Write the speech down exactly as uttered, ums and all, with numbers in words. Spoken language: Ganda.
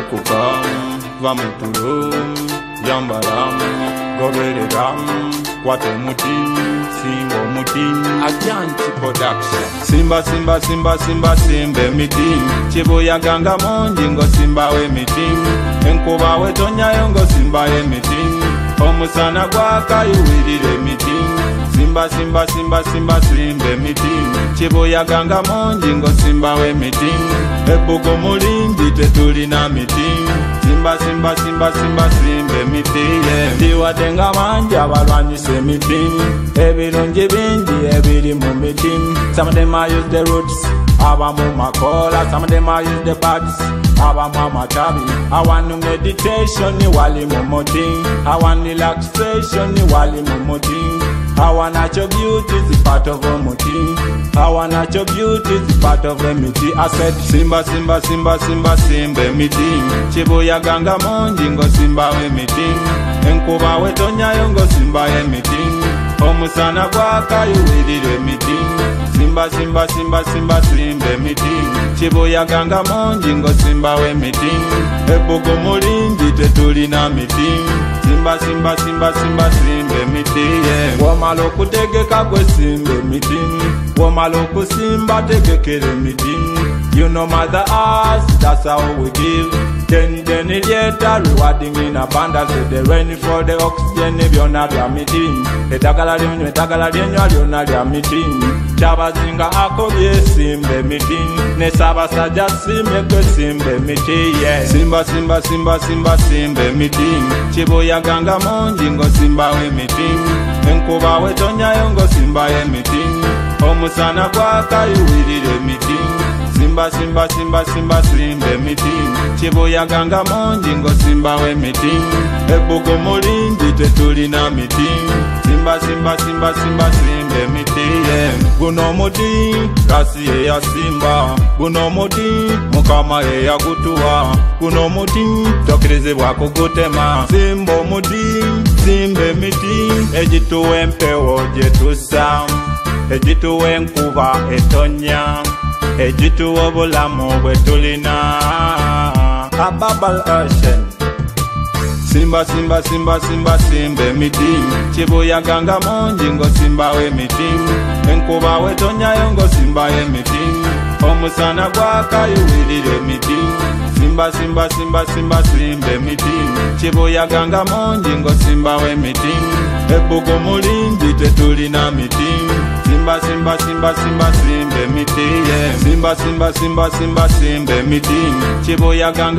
Rokuka, Vamuturu, Yambaram, Goveram, Watamutim, Simbo Mutim, Ajanti Production. Simba, Simba, Simba, Simba, Simba, Mitim, Chiboya Ganga Monjingo, Simba, we Mitim, Enkuba, we Tonya, Yongo, Simba, we Mitim, Omusana Guaka, you will it, Mitim. Simba, Simba, Simba, Simba, Simba, meeting. Chiboya Ganga Monjingo, Simba, we meeting. Ebugo Mulindi, Tetulina meeting. Simba, Simba, Simba, Simba, Simba, meeting. Tiwa Tenga Manja, Barani, say meeting. Every longe bindi, every mo meeting. Some of them I use the roots, Abamu Makola. Some of them I use the bats, Abamu Matabi. I want no meditation, ni wali momoting. I want relaxation, ni wali momoting. Our natural beauty is part of a motif. Our natural beauty is part of a meeting. I said Simba, Simba, Simba, Simba, Simba meeting. Chiboya Ganga Monjingo, Simba we meeting. Enkuba we Tonya Yongo, Simba we meeting. Omusana Guaka, you will it meeting. Simba, Simba, Simba, Simba, Simba meeting. Chiboya Ganga Monjingo, Simba we meeting. Ebugo Mulindi, Tetulina meeting. Simba, Simba, Simba, Simba, Simba meeting. Womalo kutegeka kwe Simba meeting. Womalo kusimba tegekere meeting. You know mother us, that's how we give. Ten ten later, rewarding in abundance. The rain for the oxygen, if you're not your meeting. The Tagaladin, the Tagaladin, you're not your meeting. Chabazinga Akobye Simba meeting. Nesaba Saja Simba Simba meeting. Yeah. Simba, Simba, Simba, Simba, Simba meeting. Chiboya Ganga Monjingo, Simba we meeting. Enkuba we Tonya Yongo, Simba we meeting. Omusana Guaka, you will it meeting. Simba, Simba, Simba, Simba, Simba meeting. Chiboya Ganga Monjingo, Simba we meeting. Ebugo Mulindi, Tetulina meeting. Simba, Simba, Simba, Simba, Simba meeting. Guno Mudi, Kasi ya Simba. Guno Mudi, Mukama ya Gutua. Guno Mudi, Tokirize wako Gutema. Simbo Mudi, Simba meeting. Ejitu empewo jetu sam. Ejitu enkuba etonya. Ejitu obulamu bwetulina. A bubble ocean. Simba, Simba, Simba, Simba, Simba meeting. Chiboya Ganga Monjingo, Simba we meeting. Enkuba we Tonya Yongo, Simba we meeting. Omusana Guaka, you will it meeting. Simba, Simba, Simba, Simba, Simba meeting. Chiboya Ganga Monjingo, Simba we meeting. Ebugo Mulindi, Tetulina meeting. Simba, Simba, Simba, Simba, Simba meeting. Simba, Simba, Simba, Simba, Simba meeting. Chiboya Ganga